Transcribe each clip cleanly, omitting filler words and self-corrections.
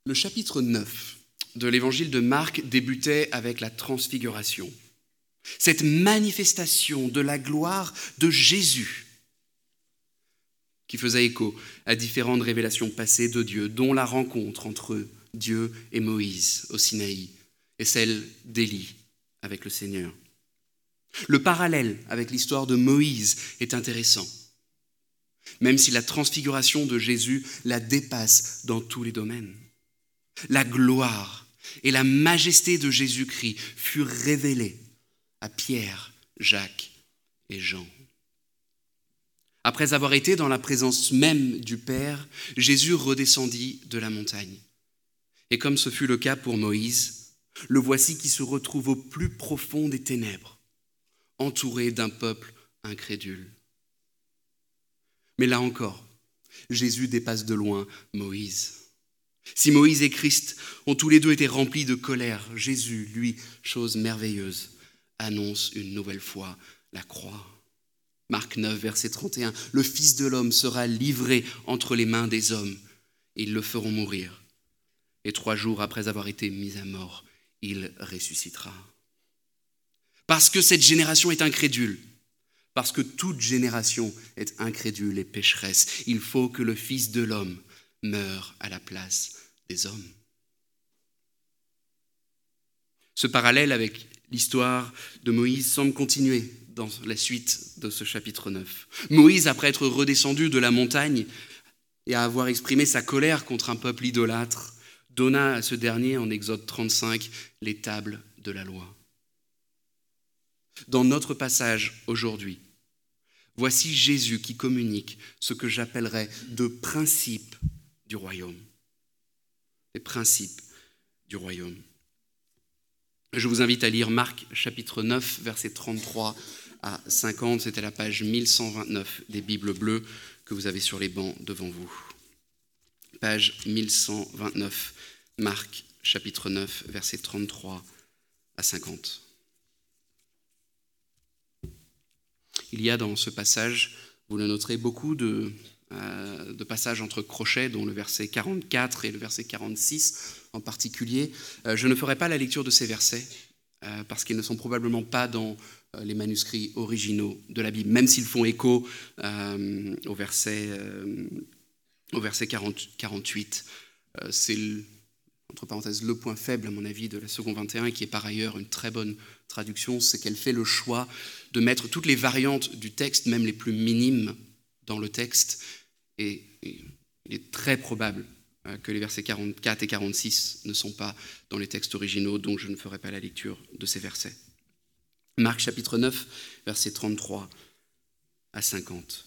Le chapitre 9 de l'évangile de Marc débutait avec la transfiguration. Cette manifestation de la gloire de Jésus qui faisait écho à différentes révélations passées de Dieu, dont la rencontre entre Dieu et Moïse au Sinaï et celle d'Élie avec le Seigneur. Le parallèle avec l'histoire de Moïse est intéressant, même si la transfiguration de Jésus la dépasse dans tous les domaines. La gloire et la majesté de Jésus-Christ furent révélées à Pierre, Jacques et Jean. Après avoir été dans la présence même du Père, Jésus redescendit de la montagne. Et comme ce fut le cas pour Moïse, le voici qui se retrouve au plus profond des ténèbres, entouré d'un peuple incrédule. Mais là encore, Jésus dépasse de loin Moïse. Si Moïse et Christ ont tous les deux été remplis de colère, Jésus, lui, chose merveilleuse, annonce une nouvelle fois la croix. Marc 9, verset 31, « Le Fils de l'homme sera livré entre les mains des hommes. Ils le feront mourir. Et 3 jours après avoir été mis à mort, il ressuscitera. » Parce que cette génération est incrédule, parce que toute génération est incrédule et pécheresse, il faut que le Fils de l'homme meure à la place des hommes. Ce parallèle avec l'histoire de Moïse semble continuer dans la suite de ce chapitre 9. Moïse, après être redescendu de la montagne et à avoir exprimé sa colère contre un peuple idolâtre, donna à ce dernier, en Exode 35, les tables de la loi. Dans notre passage aujourd'hui, voici Jésus qui communique ce que j'appellerais de principes du royaume. Les principes du royaume. Je vous invite à lire Marc chapitre 9, versets 33 à 50. C'était la page 1129 des Bibles bleues que vous avez sur les bancs devant vous. Page 1129, Marc chapitre 9, versets 33 à 50. Il y a dans ce passage, vous le noterez, beaucoup de passages entre crochets, dont le verset 44 et le verset 46 en particulier. Je ne ferai pas la lecture de ces versets, parce qu'ils ne sont probablement pas dans les manuscrits originaux de la Bible, même s'ils font écho au verset 48. C'est, entre parenthèses, le point faible, à mon avis, de la seconde 21, qui est par ailleurs une très bonne traduction, c'est qu'elle fait le choix de mettre toutes les variantes du texte, même les plus minimes, dans le texte. Et il est très probable que les versets 44 et 46 ne sont pas dans les textes originaux, donc je ne ferai pas la lecture de ces versets. Marc chapitre 9, versets 33 à 50.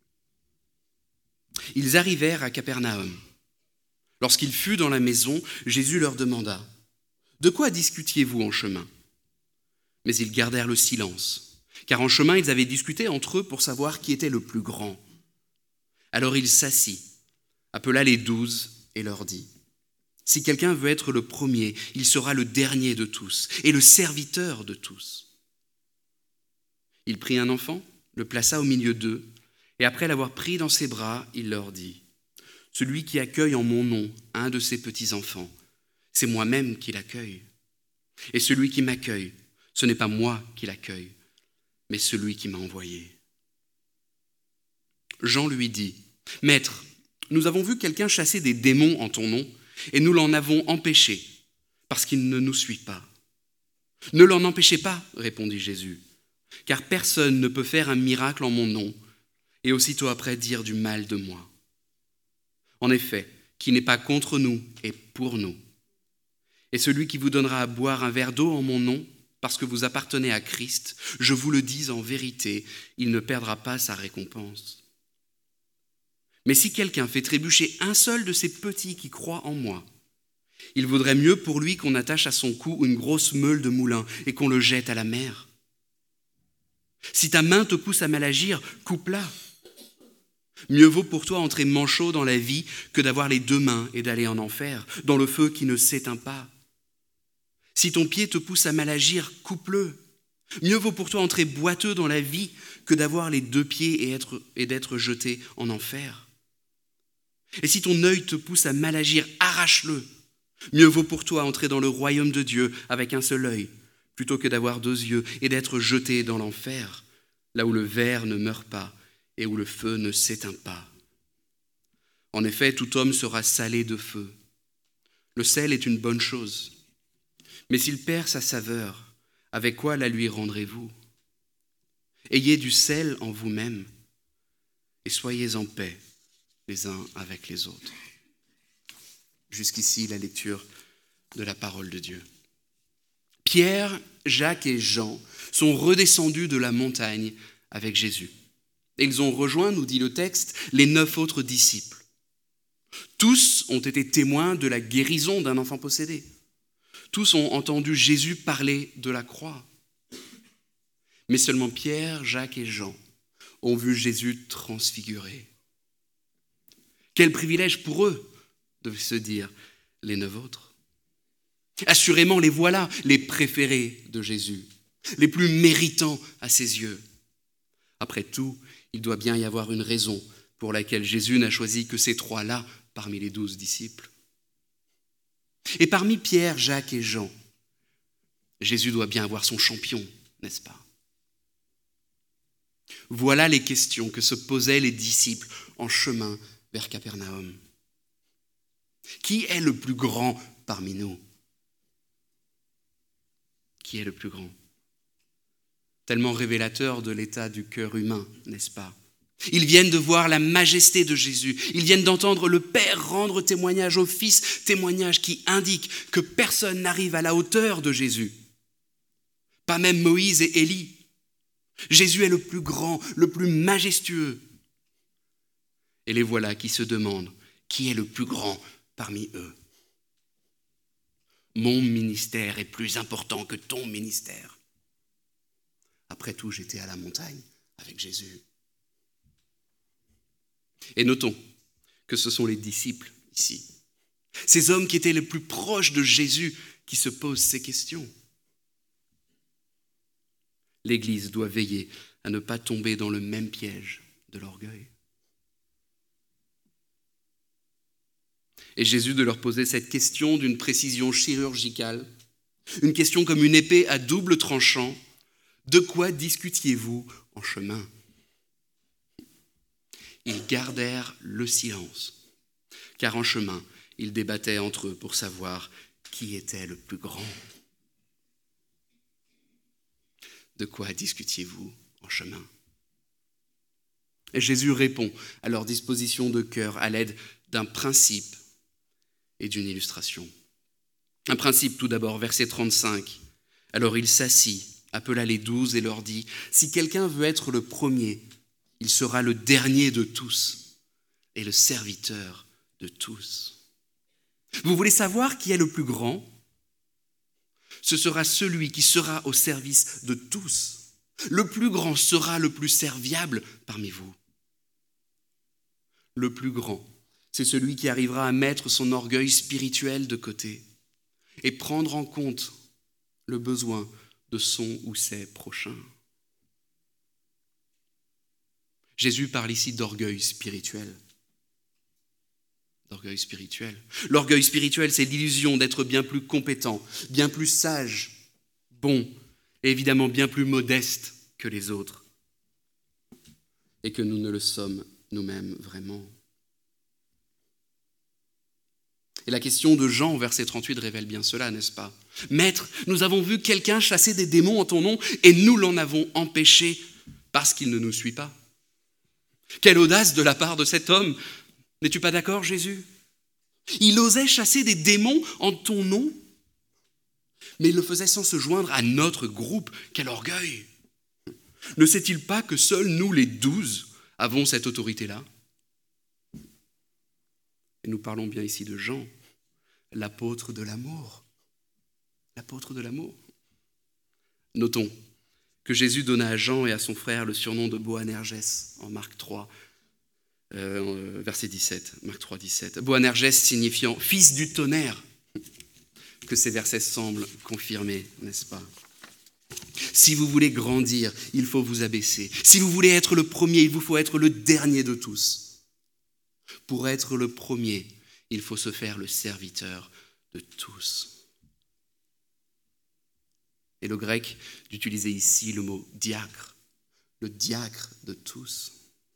Ils arrivèrent à Capernaum. Lorsqu'il fut dans la maison, Jésus leur demanda « De quoi discutiez-vous en chemin ?» Mais ils gardèrent le silence, car en chemin ils avaient discuté entre eux pour savoir qui était le plus grand. Alors il s'assit, appela les 12 et leur dit « Si quelqu'un veut être le premier, il sera le dernier de tous et le serviteur de tous. » Il prit un enfant, le plaça au milieu d'eux, et après l'avoir pris dans ses bras, il leur dit « Celui qui accueille en mon nom un de ces petits-enfants, c'est moi-même qui l'accueille. Et celui qui m'accueille, ce n'est pas moi qui l'accueille, mais celui qui m'a envoyé. » Jean lui dit « Maître, nous avons vu quelqu'un chasser des démons en ton nom, et nous l'en avons empêché, parce qu'il ne nous suit pas. » « Ne l'en empêchez pas, répondit Jésus, car personne ne peut faire un miracle en mon nom, et aussitôt après dire du mal de moi. En effet, qui n'est pas contre nous est pour nous. Et celui qui vous donnera à boire un verre d'eau en mon nom, parce que vous appartenez à Christ, je vous le dis en vérité, il ne perdra pas sa récompense. Mais si quelqu'un fait trébucher un seul de ces petits qui croient en moi, il vaudrait mieux pour lui qu'on attache à son cou une grosse meule de moulin et qu'on le jette à la mer. Si ta main te pousse à mal agir, coupe-la. Mieux vaut pour toi entrer manchot dans la vie que d'avoir les 2 mains et d'aller en enfer, dans le feu qui ne s'éteint pas. Si ton pied te pousse à mal agir, coupe-le. Mieux vaut pour toi entrer boiteux dans la vie que d'avoir les 2 pieds et d'être jeté en enfer. Et si ton œil te pousse à mal agir, arrache-le. Mieux vaut pour toi entrer dans le royaume de Dieu avec un seul œil, plutôt que d'avoir 2 yeux et d'être jeté dans l'enfer, là où le ver ne meurt pas et où le feu ne s'éteint pas. En effet, tout homme sera salé de feu. Le sel est une bonne chose, mais s'il perd sa saveur, avec quoi la lui rendrez-vous ? Ayez du sel en vous-même et soyez en paix les uns avec les autres. Jusqu'ici, la lecture de la parole de Dieu. Pierre, Jacques et Jean sont redescendus de la montagne avec Jésus. Et ils ont rejoint, nous dit le texte, les 9 autres disciples. Tous ont été témoins de la guérison d'un enfant possédé. Tous ont entendu Jésus parler de la croix. Mais seulement Pierre, Jacques et Jean ont vu Jésus transfiguré. Quel privilège pour eux de se dire les 9 autres. Assurément, les voilà, les préférés de Jésus, les plus méritants à ses yeux. Après tout, il doit bien y avoir une raison pour laquelle Jésus n'a choisi que ces 3-là parmi les 12 disciples. Et parmi Pierre, Jacques et Jean, Jésus doit bien avoir son champion, n'est-ce pas ? Voilà les questions que se posaient les disciples en chemin vers Capernaum. Qui est le plus grand parmi nous ? Qui est le plus grand ? Tellement révélateur de l'état du cœur humain, n'est-ce pas ? Ils viennent de voir la majesté de Jésus. Ils viennent d'entendre le Père rendre témoignage au Fils, témoignage qui indique que personne n'arrive à la hauteur de Jésus. Pas même Moïse et Élie. Jésus est le plus grand, le plus majestueux. Et les voilà qui se demandent qui est le plus grand parmi eux. Mon ministère est plus important que ton ministère. Après tout, j'étais à la montagne avec Jésus. Et notons que ce sont les disciples ici, ces hommes qui étaient les plus proches de Jésus, qui se posent ces questions. L'Église doit veiller à ne pas tomber dans le même piège de l'orgueil. Et Jésus de leur poser cette question d'une précision chirurgicale, une question comme une épée à double tranchant. De quoi discutiez-vous en chemin ? Ils gardèrent le silence, car en chemin, ils débattaient entre eux pour savoir qui était le plus grand. De quoi discutiez-vous en chemin ? Et Jésus répond à leur disposition de cœur à l'aide d'un principe et d'une illustration. Un principe tout d'abord, verset 35. Alors il s'assit, appela les 12 et leur dit : si quelqu'un veut être le premier, il sera le dernier de tous et le serviteur de tous. Vous voulez savoir qui est le plus grand ? Ce sera celui qui sera au service de tous. Le plus grand sera le plus serviable parmi vous. Le plus grand, c'est celui qui arrivera à mettre son orgueil spirituel de côté et prendre en compte le besoin de son ou ses prochains. Jésus parle ici d'orgueil spirituel. D'orgueil spirituel. L'orgueil spirituel, c'est l'illusion d'être bien plus compétent, bien plus sage, bon et évidemment bien plus modeste que les autres. Et que nous ne le sommes nous-mêmes vraiment. Et la question de Jean, verset 38, révèle bien cela, n'est-ce pas ? Maître, nous avons vu quelqu'un chasser des démons en ton nom et nous l'en avons empêché parce qu'il ne nous suit pas. Quelle audace de la part de cet homme ! N'es-tu pas d'accord, Jésus ? Il osait chasser des démons en ton nom, mais il le faisait sans se joindre à notre groupe. Quel orgueil ! Ne sait-il pas que seuls nous, les 12, avons cette autorité-là ? Et nous parlons bien ici de Jean, l'apôtre de l'amour. L'apôtre de l'amour. Notons que Jésus donna à Jean et à son frère le surnom de Boanerges en Marc 3, verset 17. Marc 3, 17. Boanerges signifiant fils du tonnerre, que ces versets semblent confirmer, n'est-ce pas ? Si vous voulez grandir, il faut vous abaisser. Si vous voulez être le premier, il vous faut être le dernier de tous. Pour être le premier, il faut se faire le serviteur de tous. Et le grec d'utiliser ici le mot diacre, le diacre de tous.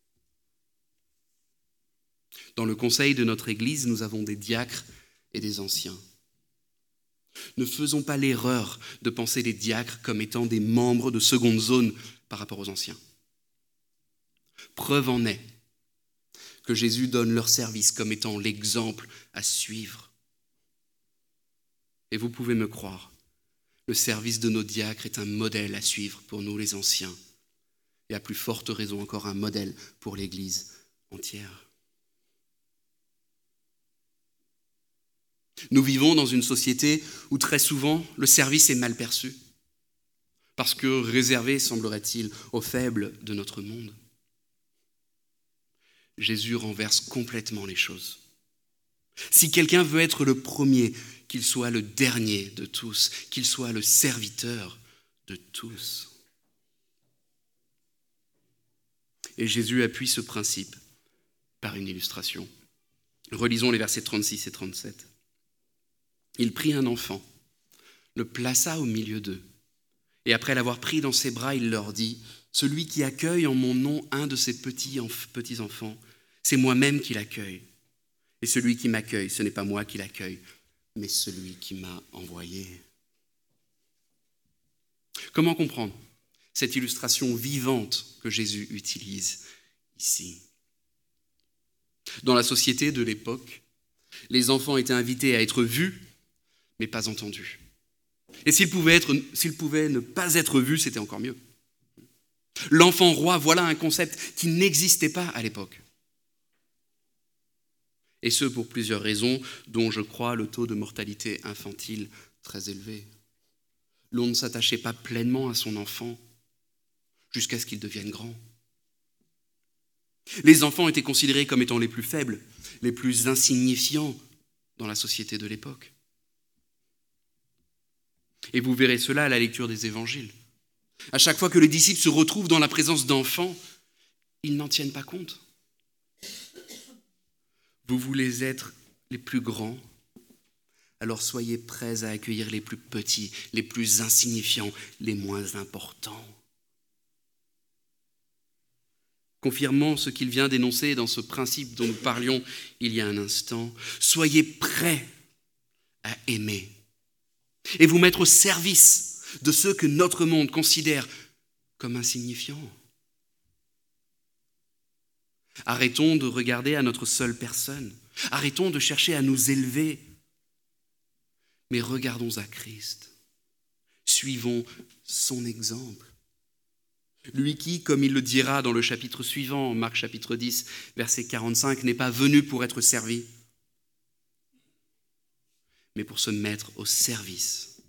Dans le conseil de notre Église, nous avons des diacres et des anciens. Ne faisons pas l'erreur de penser les diacres comme étant des membres de seconde zone par rapport aux anciens. Preuve en est que Jésus donne leur service comme étant l'exemple à suivre. Et vous pouvez me croire, le service de nos diacres est un modèle à suivre pour nous les anciens, et à plus forte raison encore un modèle pour l'Église entière. Nous vivons dans une société où très souvent le service est mal perçu, parce que réservé, semblerait-il, aux faibles de notre monde. Jésus renverse complètement les choses. Si quelqu'un veut être le premier, qu'il soit le dernier de tous, qu'il soit le serviteur de tous. Et Jésus appuie ce principe par une illustration. Relisons les versets 36 et 37. Il prit un enfant, le plaça au milieu d'eux, et après l'avoir pris dans ses bras, il leur dit : « Celui qui accueille en mon nom un de ces petits enfants, c'est moi-même qui l'accueille. Et celui qui m'accueille, ce n'est pas moi qui l'accueille, mais celui qui m'a envoyé. » Comment comprendre cette illustration vivante que Jésus utilise ici ? Dans la société de l'époque, les enfants étaient invités à être vus, mais pas entendus. Et s'ils pouvaient ne pas être vus, c'était encore mieux. L'enfant roi, voilà un concept qui n'existait pas à l'époque. Et ce, pour plusieurs raisons, dont je crois le taux de mortalité infantile très élevé. L'on ne s'attachait pas pleinement à son enfant jusqu'à ce qu'il devienne grand. Les enfants étaient considérés comme étant les plus faibles, les plus insignifiants dans la société de l'époque. Et vous verrez cela à la lecture des évangiles. À chaque fois que les disciples se retrouvent dans la présence d'enfants, ils n'en tiennent pas compte. Vous voulez être les plus grands, alors soyez prêts à accueillir les plus petits, les plus insignifiants, les moins importants. Confirmant ce qu'il vient d'énoncer dans ce principe dont nous parlions il y a un instant, soyez prêts à aimer et vous mettre au service de ceux que notre monde considère comme insignifiants. Arrêtons de regarder à notre seule personne. Arrêtons de chercher à nous élever. Mais regardons à Christ. Suivons son exemple. Lui qui, comme il le dira dans le chapitre suivant, Marc chapitre 10, verset 45, n'est pas venu pour être servi, mais pour se mettre au service.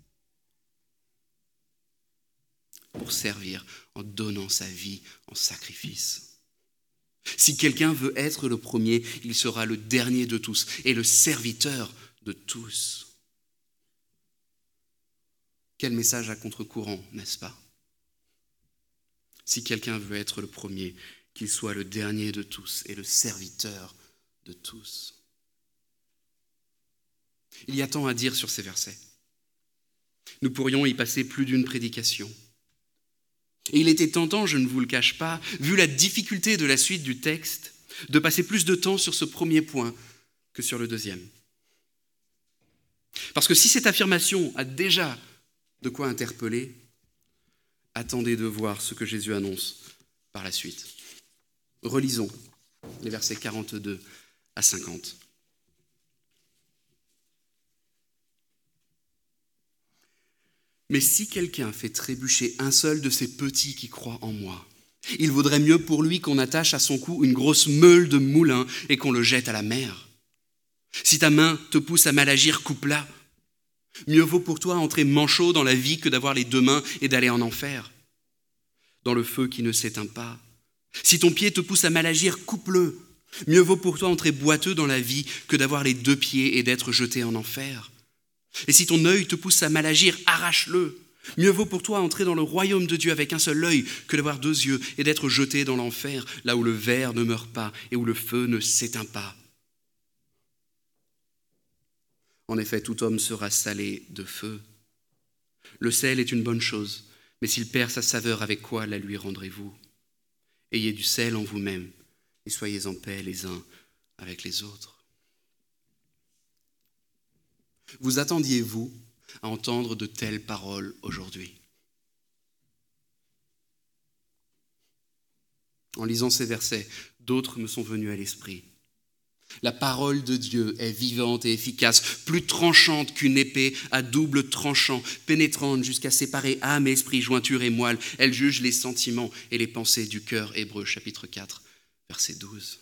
Pour servir en donnant sa vie en sacrifice. Si quelqu'un veut être le premier, il sera le dernier de tous et le serviteur de tous. Quel message à contre-courant, n'est-ce pas ? Si quelqu'un veut être le premier, qu'il soit le dernier de tous et le serviteur de tous. Il y a tant à dire sur ces versets. Nous pourrions y passer plus d'une prédication. Et il était tentant, je ne vous le cache pas, vu la difficulté de la suite du texte, de passer plus de temps sur ce premier point que sur le deuxième. Parce que si cette affirmation a déjà de quoi interpeller, attendez de voir ce que Jésus annonce par la suite. Relisons les versets 42 à 50. Mais si quelqu'un fait trébucher un seul de ces petits qui croient en moi, il vaudrait mieux pour lui qu'on attache à son cou une grosse meule de moulin et qu'on le jette à la mer. Si ta main te pousse à mal agir, coupe-la. Mieux vaut pour toi entrer manchot dans la vie que d'avoir les deux mains et d'aller en enfer, dans le feu qui ne s'éteint pas. Si ton pied te pousse à mal agir, coupe-le. Mieux vaut pour toi entrer boiteux dans la vie que d'avoir les deux pieds et d'être jeté en enfer. Et si ton œil te pousse à mal agir, arrache-le. Mieux vaut pour toi entrer dans le royaume de Dieu avec un seul œil que d'avoir deux yeux et d'être jeté dans l'enfer, là où le ver ne meurt pas et où le feu ne s'éteint pas. En effet, tout homme sera salé de feu. Le sel est une bonne chose, mais s'il perd sa saveur, avec quoi la lui rendrez-vous ? Ayez du sel en vous-même et soyez en paix les uns avec les autres. Vous attendiez-vous à entendre de telles paroles aujourd'hui ? En lisant ces versets, d'autres me sont venus à l'esprit. La parole de Dieu est vivante et efficace, plus tranchante qu'une épée à double tranchant, pénétrante jusqu'à séparer âme et esprit, jointure et moelle. Elle juge les sentiments et les pensées du cœur. Hébreux chapitre 4, verset 12.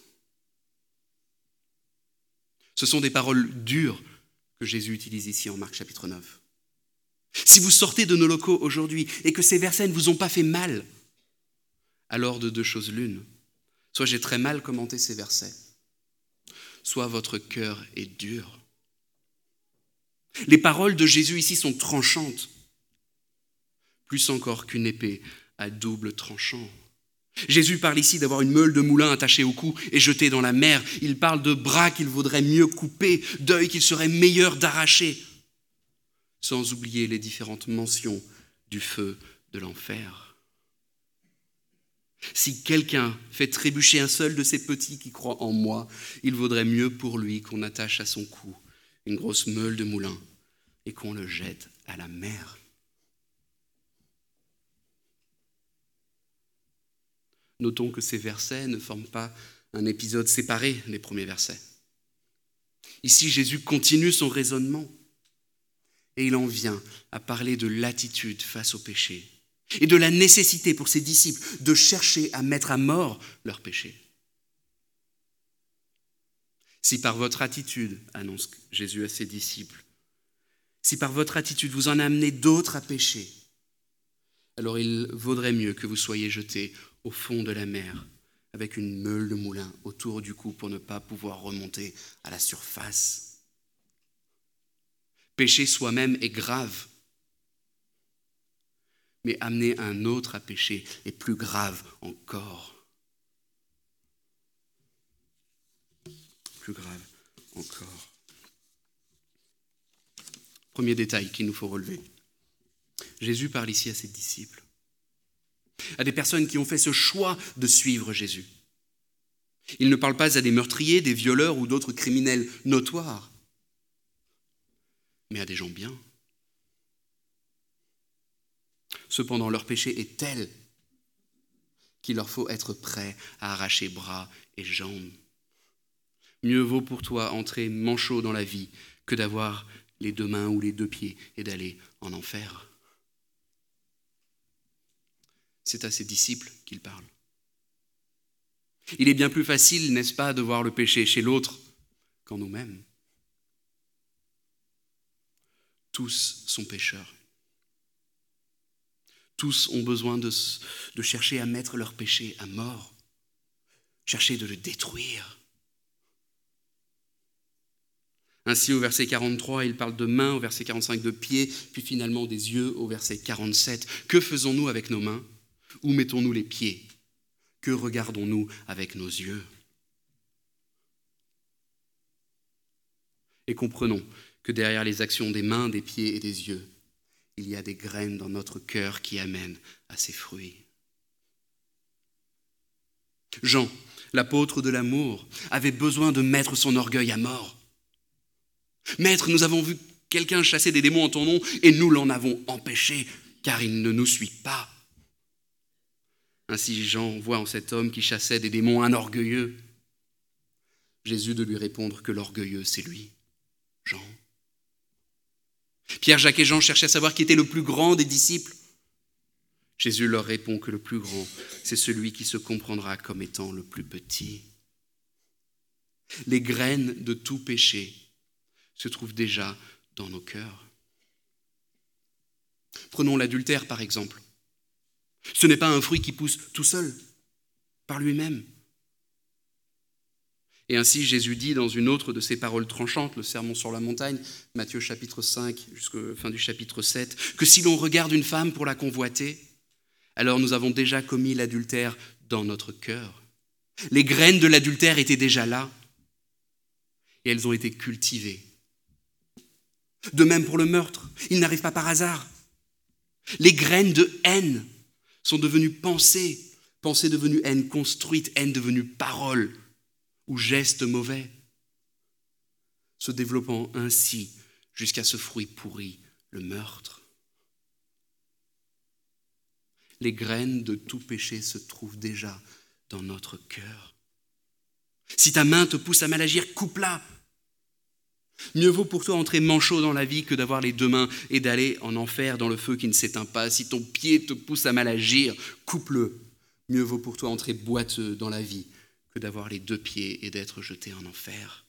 Ce sont des paroles dures que Jésus utilise ici en Marc chapitre 9. Si vous sortez de nos locaux aujourd'hui et que ces versets ne vous ont pas fait mal, alors de deux choses l'une. Soit j'ai très mal commenté ces versets, soit votre cœur est dur. Les paroles de Jésus ici sont tranchantes, plus encore qu'une épée à double tranchant. Jésus parle ici d'avoir une meule de moulin attachée au cou et jetée dans la mer. Il parle de bras qu'il vaudrait mieux couper, d'œils qu'il serait meilleur d'arracher, sans oublier les différentes mentions du feu de l'enfer. Si quelqu'un fait trébucher un seul de ces petits qui croient en moi, il vaudrait mieux pour lui qu'on attache à son cou une grosse meule de moulin et qu'on le jette à la mer. Notons que ces versets ne forment pas un épisode séparé des premiers versets. Ici, Jésus continue son raisonnement et il en vient à parler de l'attitude face au péché et de la nécessité pour ses disciples de chercher à mettre à mort leur péché. Si par votre attitude, annonce Jésus à ses disciples, si par votre attitude vous en amenez d'autres à pécher, alors il vaudrait mieux que vous soyez jetés au fond de la mer avec une meule de moulin autour du cou pour ne pas pouvoir remonter à la surface. Pécher soi-même est grave, mais amener un autre à pécher est plus grave encore. Plus grave encore. Premier détail qu'il nous faut relever. Jésus parle ici à ses disciples, à des personnes qui ont fait ce choix de suivre Jésus. Il ne parle pas à des meurtriers, des violeurs ou d'autres criminels notoires, mais à des gens bien. Cependant, leur péché est tel qu'il leur faut être prêt à arracher bras et jambes. Mieux vaut pour toi entrer manchot dans la vie que d'avoir les deux mains ou les deux pieds et d'aller en enfer. C'est à ses disciples qu'il parle. Il est bien plus facile, n'est-ce pas, de voir le péché chez l'autre qu'en nous-mêmes. Tous sont pécheurs. Tous ont besoin de chercher à mettre leur péché à mort, chercher de le détruire. Ainsi, au verset 43, il parle de mains, au verset 45 de pieds, puis finalement des yeux, au verset 47. Que faisons-nous avec nos mains ? Où mettons-nous les pieds ? Que regardons-nous avec nos yeux ? Et comprenons que derrière les actions des mains, des pieds et des yeux, il y a des graines dans notre cœur qui amènent à ces fruits. Jean, l'apôtre de l'amour, avait besoin de mettre son orgueil à mort. Maître, nous avons vu quelqu'un chasser des démons en ton nom et nous l'en avons empêché, car il ne nous suit pas. Ainsi Jean voit en cet homme qui chassait des démons un orgueilleux. Jésus de lui répondre que l'orgueilleux, c'est lui, Jean. Pierre, Jacques et Jean cherchaient à savoir qui était le plus grand des disciples. Jésus leur répond que le plus grand, c'est celui qui se comprendra comme étant le plus petit. Les graines de tout péché se trouvent déjà dans nos cœurs. Prenons l'adultère par exemple. Ce n'est pas un fruit qui pousse tout seul, par lui-même. Et ainsi, Jésus dit dans une autre de ses paroles tranchantes, le Sermon sur la montagne, Matthieu chapitre 5 jusqu'à la fin du chapitre 7, que si l'on regarde une femme pour la convoiter, alors nous avons déjà commis l'adultère dans notre cœur. Les graines de l'adultère étaient déjà là et elles ont été cultivées De même pour le meurtre, il n'arrive pas par hasard. Les graines de haine sont devenues pensées, pensée devenue haine construite, haine devenue parole ou geste mauvais, se développant ainsi jusqu'à ce fruit pourri, le meurtre. Les graines de tout péché se trouvent déjà dans notre cœur. Si ta main te pousse à mal agir, coupe-la. Mieux vaut pour toi entrer manchot dans la vie que d'avoir les deux mains et d'aller en enfer dans le feu qui ne s'éteint pas. Si ton pied te pousse à mal agir, coupe-le. Mieux vaut pour toi entrer boiteux dans la vie que d'avoir les deux pieds et d'être jeté en enfer.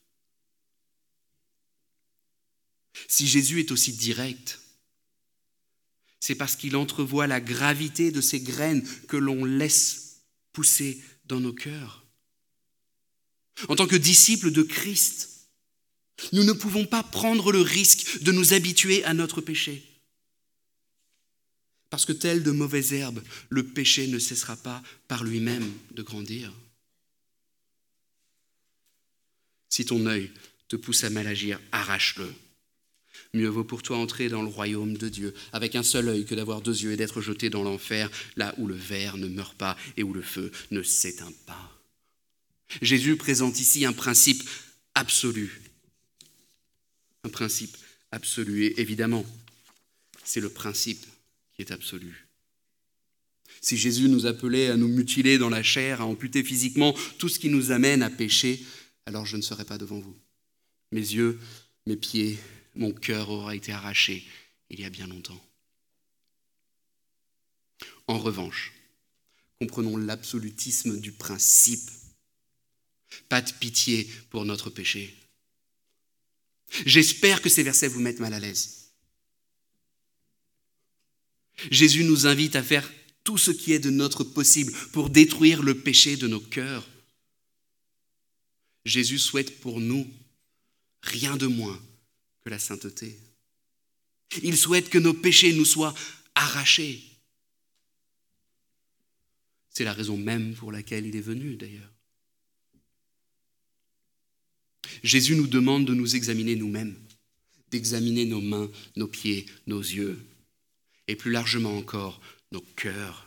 Si Jésus est aussi direct, c'est parce qu'il entrevoit la gravité de ces graines que l'on laisse pousser dans nos cœurs. En tant que disciples de Christ, nous ne pouvons pas prendre le risque de nous habituer à notre péché. Parce que tel de mauvaises herbes, le péché ne cessera pas par lui-même de grandir. Si ton œil te pousse à mal agir, arrache-le. Mieux vaut pour toi entrer dans le royaume de Dieu avec un seul œil que d'avoir deux yeux et d'être jeté dans l'enfer, là où le ver ne meurt pas et où le feu ne s'éteint pas. Jésus présente ici un principe absolu. Un principe absolu. Et évidemment, c'est le principe qui est absolu. Si Jésus nous appelait à nous mutiler dans la chair, à amputer physiquement tout ce qui nous amène à pécher, alors je ne serai pas devant vous. Mes yeux, mes pieds, mon cœur aura été arraché il y a bien longtemps. En revanche, comprenons l'absolutisme du principe. Pas de pitié pour notre péché. J'espère que ces versets vous mettent mal à l'aise. Jésus nous invite à faire tout ce qui est de notre possible pour détruire le péché de nos cœurs. Jésus souhaite pour nous rien de moins que la sainteté. Il souhaite que nos péchés nous soient arrachés. C'est la raison même pour laquelle il est venu d'ailleurs. Jésus nous demande de nous examiner nous-mêmes, d'examiner nos mains, nos pieds, nos yeux, et plus largement encore, nos cœurs.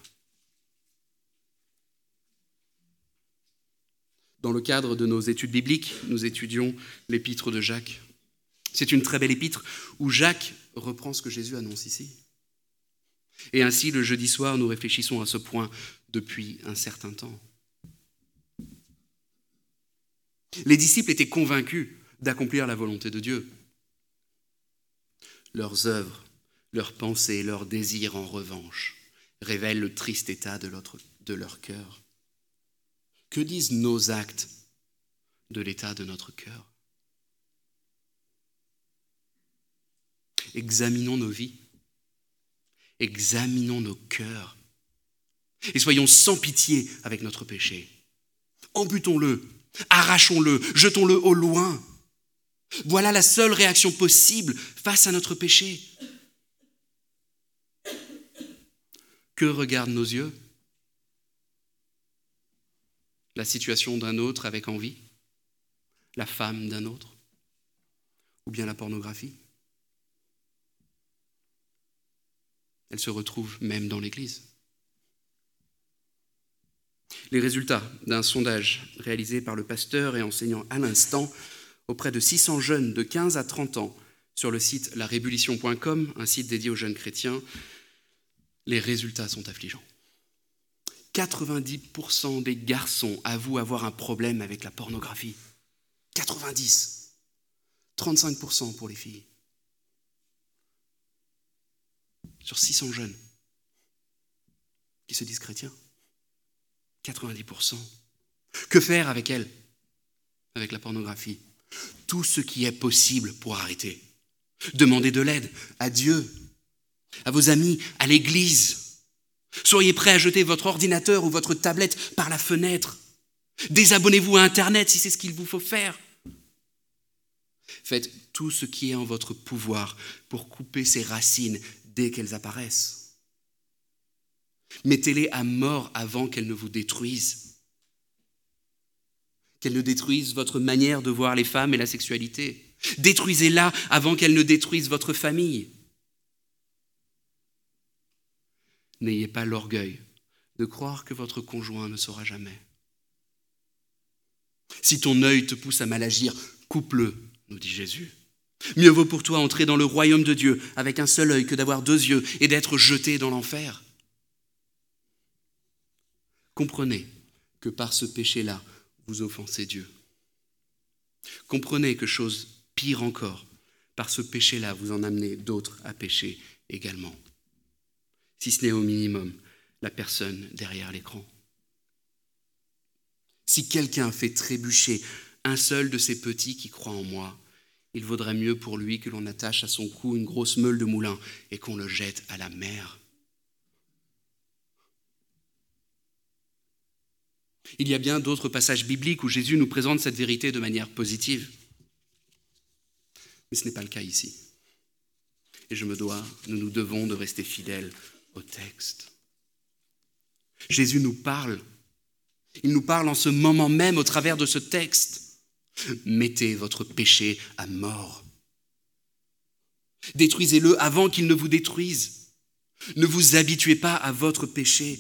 Dans le cadre de nos études bibliques, nous étudions l'épître de Jacques. C'est une très belle épître où Jacques reprend ce que Jésus annonce ici. Et ainsi, le jeudi soir, nous réfléchissons à ce point depuis un certain temps. Les disciples étaient convaincus d'accomplir la volonté de Dieu. Leurs œuvres, leurs pensées, leurs désirs, en revanche, révèlent le triste état de leur cœur. Que disent nos actes de l'état de notre cœur? Examinons nos vies, examinons nos cœurs et soyons sans pitié avec notre péché. Amputons-le, arrachons-le, jetons-le au loin. Voilà la seule réaction possible face à notre péché. Que regardent nos yeux? La situation d'un autre avec envie? La femme d'un autre? Ou bien la pornographie? Elle se retrouve même dans l'Église. Les résultats d'un sondage réalisé par le pasteur et enseignant à l'instant auprès de 600 jeunes de 15 à 30 ans sur le site larébullition.com, un site dédié aux jeunes chrétiens, les résultats sont affligeants. 90% des garçons avouent avoir un problème avec la pornographie. 90. 35% pour les filles. Sur 600 jeunes qui se disent chrétiens, 90%. Que faire avec elle? Avec la pornographie? Tout ce qui est possible pour arrêter. Demandez de l'aide à Dieu, à vos amis, à l'église. Soyez prêts à jeter votre ordinateur ou votre tablette par la fenêtre. Désabonnez-vous à Internet si c'est ce qu'il vous faut faire. Faites tout ce qui est en votre pouvoir pour couper ces racines dès qu'elles apparaissent. Mettez-les à mort avant qu'elles ne vous détruisent. Qu'elles ne détruisent votre manière de voir les femmes et la sexualité. Détruisez-la avant qu'elle ne détruise votre famille. N'ayez pas l'orgueil de croire que votre conjoint ne saura jamais. Si ton œil te pousse à mal agir, coupe-le, nous dit Jésus. Mieux vaut pour toi entrer dans le royaume de Dieu avec un seul œil que d'avoir deux yeux et d'être jeté dans l'enfer. Comprenez que par ce péché-là, vous offensez Dieu. Comprenez que chose pire encore, par ce péché-là, vous en amenez d'autres à pécher également. Si ce n'est au minimum la personne derrière l'écran. Si quelqu'un fait trébucher un seul de ces petits qui croient en moi, il vaudrait mieux pour lui que l'on attache à son cou une grosse meule de moulin et qu'on le jette à la mer. Il y a bien d'autres passages bibliques où Jésus nous présente cette vérité de manière positive. Mais ce n'est pas le cas ici. Et nous nous devons de rester fidèles au texte. Jésus nous parle. Il nous parle en ce moment même au travers de ce texte. Mettez votre péché à mort. Détruisez-le avant qu'il ne vous détruise. Ne vous habituez pas à votre péché.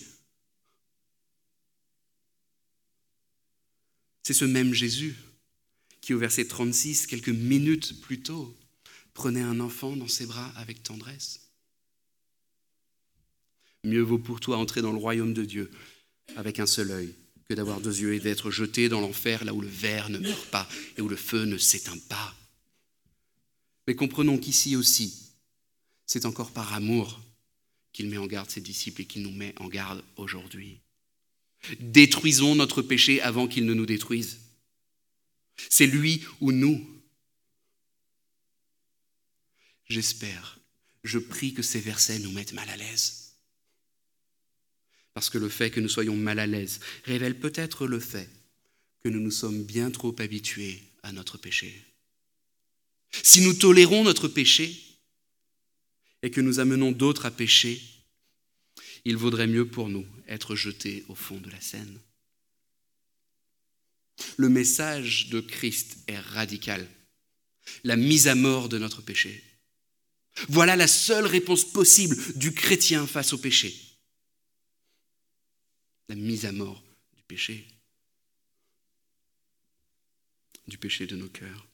C'est ce même Jésus qui, au verset 36, quelques minutes plus tôt, prenait un enfant dans ses bras avec tendresse. Mieux vaut pour toi entrer dans le royaume de Dieu avec un seul œil que d'avoir deux yeux et d'être jeté dans l'enfer là où le ver ne meurt pas et où le feu ne s'éteint pas. Mais comprenons qu'ici aussi, c'est encore par amour qu'il met en garde ses disciples et qu'il nous met en garde aujourd'hui. Détruisons notre péché avant qu'il ne nous détruise. C'est lui ou nous. J'espère, je prie que ces versets nous mettent mal à l'aise. Parce que le fait que nous soyons mal à l'aise révèle peut-être le fait que nous nous sommes bien trop habitués à notre péché. Si nous tolérons notre péché et que nous amenons d'autres à pécher, il vaudrait mieux pour nous être jetés au fond de la Seine. Le message de Christ est radical. La mise à mort de notre péché. Voilà la seule réponse possible du chrétien face au péché. La mise à mort du péché de nos cœurs.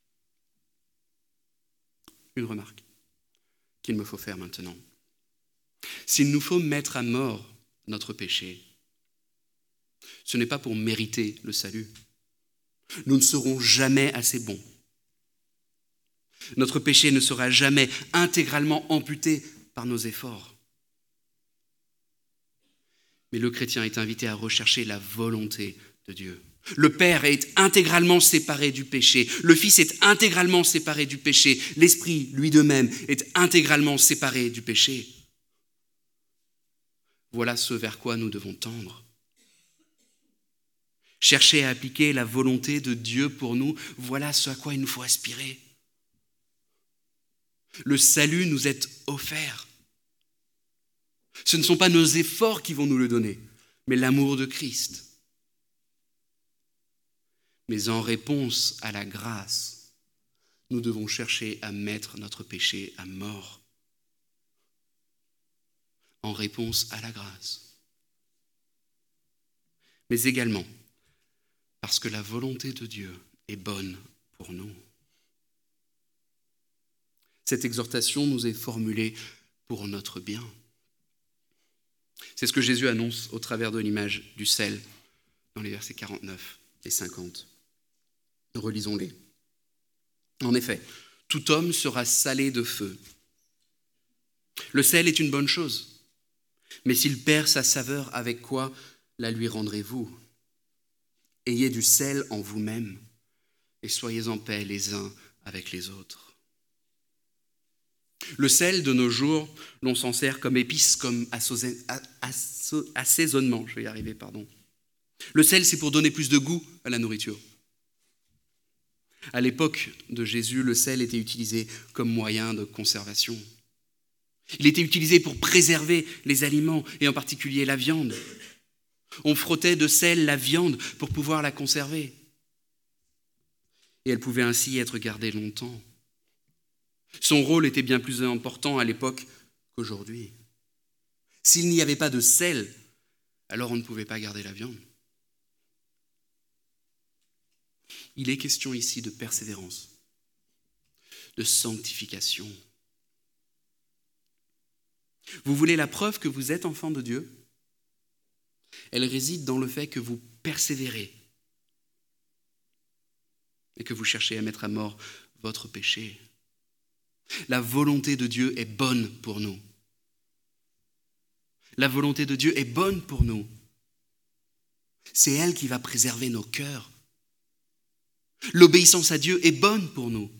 Une remarque qu'il me faut faire maintenant. S'il nous faut mettre à mort notre péché, ce n'est pas pour mériter le salut. Nous ne serons jamais assez bons. Notre péché ne sera jamais intégralement amputé par nos efforts. Mais le chrétien est invité à rechercher la volonté de Dieu. Le Père est intégralement séparé du péché. Le Fils est intégralement séparé du péché. L'Esprit, lui de même, est intégralement séparé du péché. Voilà ce vers quoi nous devons tendre. Chercher à appliquer la volonté de Dieu pour nous, voilà ce à quoi il nous faut aspirer. Le salut nous est offert. Ce ne sont pas nos efforts qui vont nous le donner, mais l'amour de Christ. Mais en réponse à la grâce, nous devons chercher à mettre notre péché à mort. En réponse à la grâce. Mais également parce que la volonté de Dieu est bonne pour nous. Cette exhortation nous est formulée pour notre bien. C'est ce que Jésus annonce au travers de l'image du sel dans les versets 49 et 50. Relisons-les. En effet, tout homme sera salé de feu. Le sel est une bonne chose, mais s'il perd sa saveur, avec quoi la lui rendrez-vous ? Ayez du sel en vous-même et soyez en paix les uns avec les autres. Le sel de nos jours, l'on s'en sert comme épice, comme assaisonnement. Le sel, c'est pour donner plus de goût à la nourriture. À l'époque de Jésus, le sel était utilisé comme moyen de conservation. Il était utilisé pour préserver les aliments, et en particulier la viande. On frottait de sel la viande pour pouvoir la conserver. et elle pouvait ainsi être gardée longtemps. Son rôle était bien plus important à l'époque qu'aujourd'hui. S'il n'y avait pas de sel, alors on ne pouvait pas garder la viande. Il est question ici de persévérance, de sanctification. Vous voulez la preuve que vous êtes enfant de Dieu ? Elle réside dans le fait que vous persévérez et que vous cherchez à mettre à mort votre péché. La volonté de Dieu est bonne pour nous. La volonté de Dieu est bonne pour nous. C'est elle qui va préserver nos cœurs. L'obéissance à Dieu est bonne pour nous.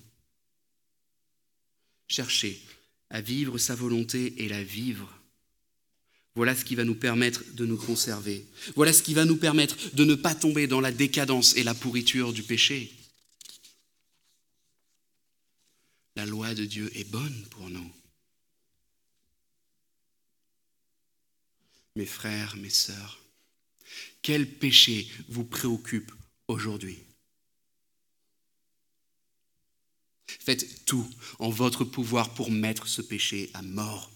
Cherchez à vivre sa volonté et la vivre. Voilà ce qui va nous permettre de nous conserver. Voilà ce qui va nous permettre de ne pas tomber dans la décadence et la pourriture du péché. La loi de Dieu est bonne pour nous. Mes frères, mes sœurs, quel péché vous préoccupe aujourd'hui ? Faites tout en votre pouvoir pour mettre ce péché à mort.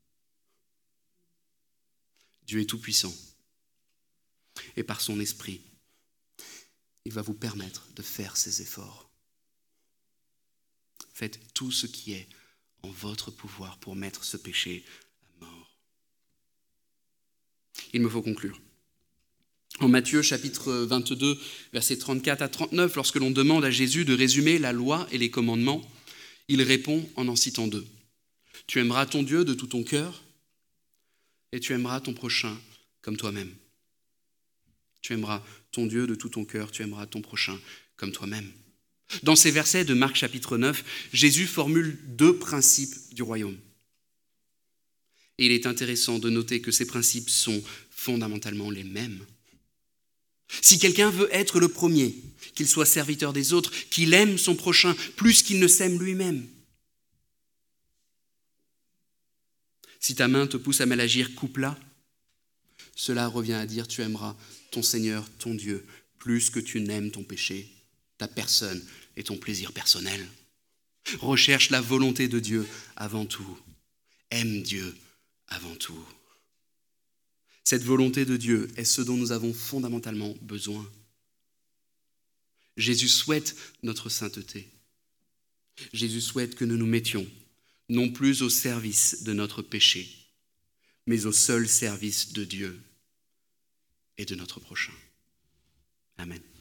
Dieu est tout-puissant et par son esprit, il va vous permettre de faire ces efforts. Faites tout ce qui est en votre pouvoir pour mettre ce péché à mort. Il me faut conclure. En Matthieu chapitre 22, versets 34 à 39, lorsque l'on demande à Jésus de résumer la loi et les commandements, il répond en citant deux. Tu aimeras ton Dieu de tout ton cœur et tu aimeras ton prochain comme toi-même. Tu aimeras ton Dieu de tout ton cœur, tu aimeras ton prochain comme toi-même. Dans ces versets de Marc chapitre 9, Jésus formule deux principes du royaume. Et il est intéressant de noter que ces principes sont fondamentalement les mêmes. Si quelqu'un veut être le premier, qu'il soit serviteur des autres, qu'il aime son prochain plus qu'il ne s'aime lui-même. Si ta main te pousse à mal agir, coupe-la. Cela revient à dire tu aimeras ton Seigneur, ton Dieu, plus que tu n'aimes ton péché, ta personne et ton plaisir personnel. Recherche la volonté de Dieu avant tout. Aime Dieu avant tout. Cette volonté de Dieu est ce dont nous avons fondamentalement besoin. Jésus souhaite notre sainteté. Jésus souhaite que nous nous mettions non plus au service de notre péché, mais au seul service de Dieu et de notre prochain. Amen.